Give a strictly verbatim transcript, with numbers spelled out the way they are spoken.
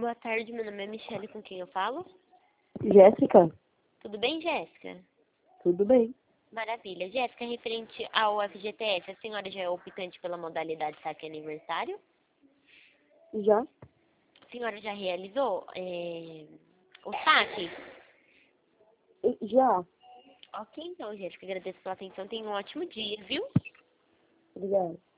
Boa tarde, meu nome é Michele, com quem eu falo? Jéssica? Tudo bem, Jéssica? Tudo bem. Maravilha. Jéssica, referente ao F G T S, a senhora já é optante pela modalidade saque aniversário? Já? A senhora já realizou é, o saque? Já. Ok, então, Jéssica, agradeço pela atenção. Tenha um ótimo dia, viu? Obrigada.